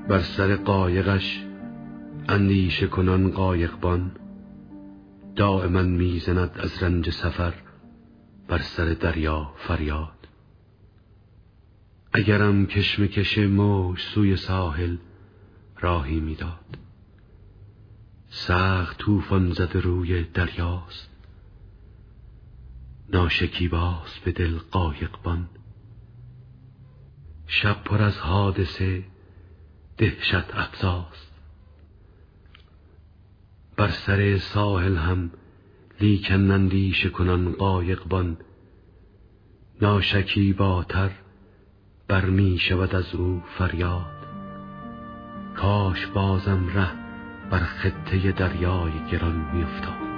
بر سر قایقش اندیشه کنان قایقبان، دائما میزند از رنج سفر بر سر دریا فریاد. اگرم کشمکش موج سوی ساحل راهی میداد، سخت طوفان زده روی دریاست، ناشکیباست به دل قایقبان. شب پر از حادثه دهشت افزاست، بر سر ساحل هم لیکن اندیشه کنان قایقبان، ناشکیباتر برمی شود از او فریاد. کاش بازم ره بر خطه دریای گران می افتاد.